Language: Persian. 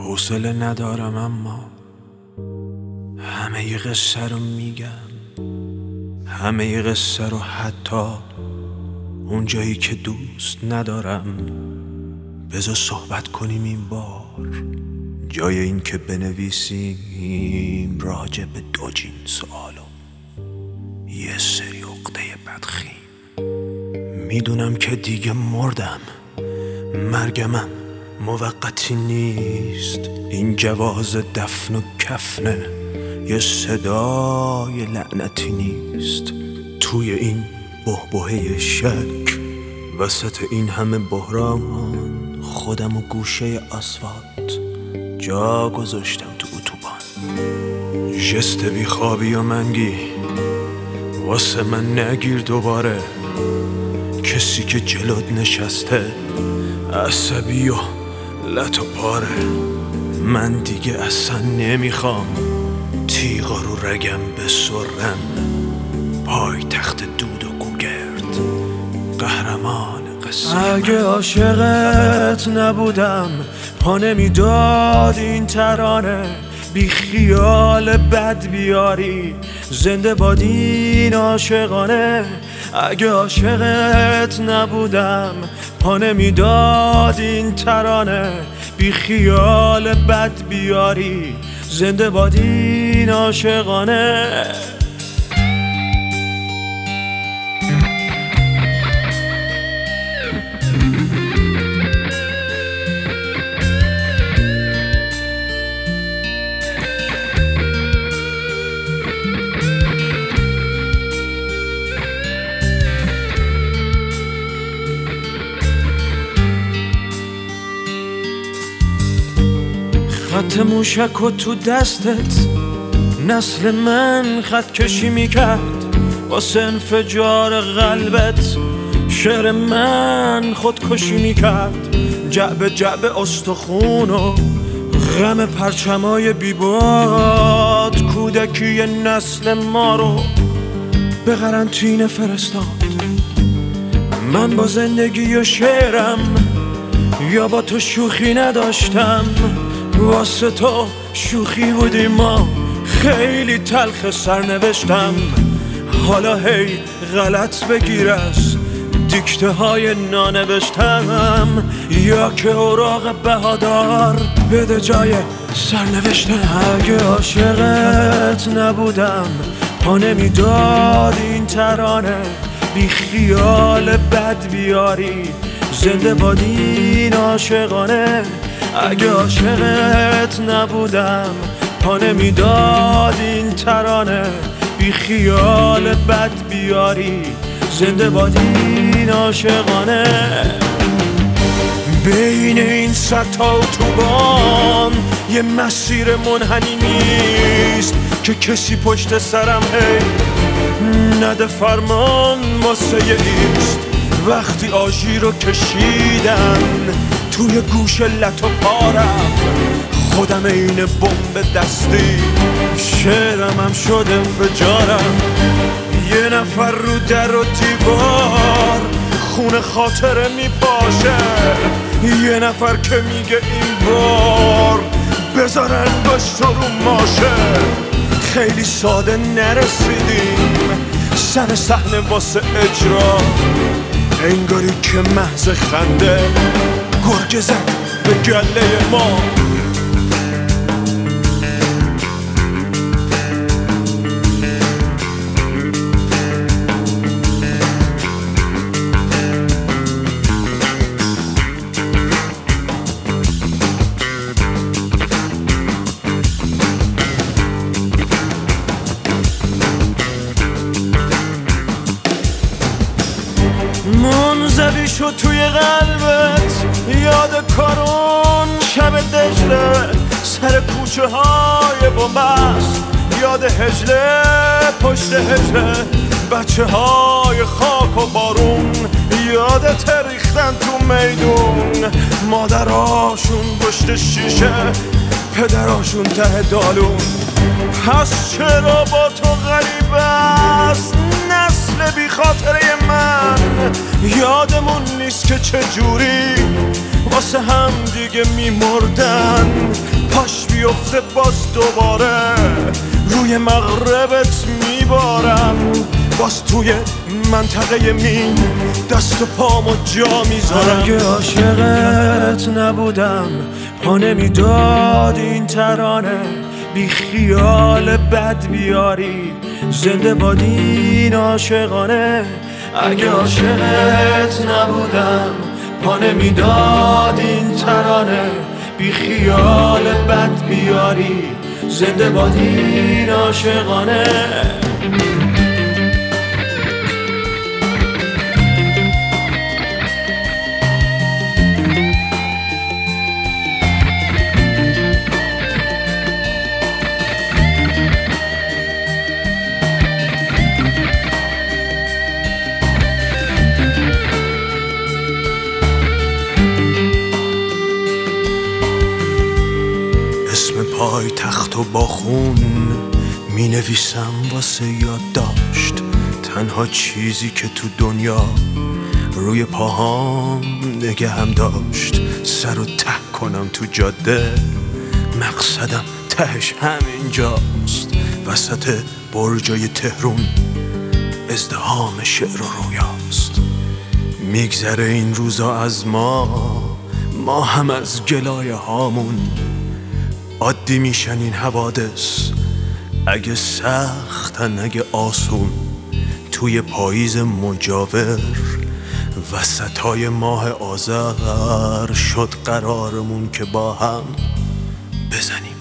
حوصله ندارم اما همه ی قصه رو میگم، همه ی قصه رو، حتی اون جایی که دوست ندارم. بذار صحبت کنیم این بار، جای این که بنویسیم راجع به دو جنس عالم یه سری عقده بدخیم. میدونم که دیگه مردم، مرگمم موقتی نیست. این جواز دفن و کفنه، یه صدای لعنتی نیست. توی این بحبوحه شک، وسط این همه بحران، خودم و گوشه آسفالت جا گذاشتم تو اتوبان. جست بیخوابی و منگی واسه من نگیر دوباره. کسی که جلوت نشسته عصبی و لط و پاره. من دیگه اصلا نمیخوام تیغا رو رگم بسرم. پای تخت دود و گوگرد، قهرمان قصه. اگه عاشقت نبودم پا نمیداد این ترانه. بی خیال بد بیاری، زنده باد این عاشقانه. اگه عاشقت نبودم پا نمیداد این ترانه. بی خیال بد بیاری، زنده باد این عاشقانه. خط موشک و تو دستت نسل من خط کشی میکرد. واسه انفجار قلبت شعر من خودکشی میکرد. جعبه جعبه استخون و غم پرچمای بیباد، کودکی نسل ما رو به قرنطینه فرستاد. من با زندگی و شعرم یا با تو شوخی نداشتم. واسه تو شوخی بودی، ما خیلی تلخ سرنوشتم. حالا هی غلط بگیر از دیکته های نانوشتم، یا که اوراق بهادار بده جای سرنوشتم. اگه عاشقت نبودم پا نمیداد این ترانه. بی خیال بد بیاری، زنده باد این عاشقانه. اگه عاشقت نبودم پا نمیداد این ترانه. بی خیال بد بیاری، زنده باد این عاشقانه. بین این صد تا اتوبان یه مسیر منحنی نیست که کسی پشت سرم هی نده فرمان واسه ایست. وقتی آژیر رو کشیدن توی گوش لط و پارم، خودم این بمب دستی شعرم هم شد انفجارم. یه نفر رو در و دیوار خون خاطره میپاشه. یه نفر که میگه این بار بذار انگشت رو ماشه. خیلی ساده نرسیدیم سر صحنه واسه اجرا، انگاری که محض خنده گرگ زد به گله ما. منزوی شد توی قلبت یاد کارون شب دجله. سر کوچه های بنبست یاد هجله پشت هجله. بچه های خاک و بارون یادت ریختن تو میدون. مادراشون پشت شیشه، پدراشون ته دالون. پس چرا با تو غریب است نسل بی خاطره من؟ یادمون نیست که چجوری واسه هم دیگه میمردن. پاش بیفته باز دوباره روی مغربت میبارم، باز توی منطقه مین دست و پامو جا میذارم. اگه عاشقت نبودم پا نمیداد این ترانه، بی خیال بد بیاری زنده باد این عاشقانه. اگه عاشقت نبودم پا نمیداد این ترانه، بی خیال بد بیاری زنده باد این عاشقانه. اسم پای تخت و با خون می نویسم واسه یادداشت، تنها چیزی که تو دنیا روی پاهام نگهم داشت. سر و ته کنم تو جاده، مقصدم تهش همینجاست، وسط برجای تهرون ازدحام شعر و رویاست. میگذره این روزا از ما هم از گلایه هامون عادی میشن این حوادث، اگه سختن اگه آسون. توی پاییز مجاور وسطای ماه آذر شد قرارمون که با هم بزنیم